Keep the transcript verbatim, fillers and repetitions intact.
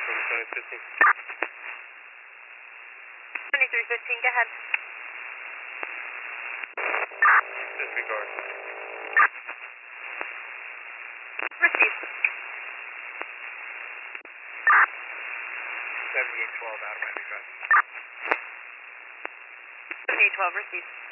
from twenty fifteen. twenty-three fifteen, go ahead. Disregard. Received. seventy-eight twelve out of Miami Drive. seventy-eight twelve, received.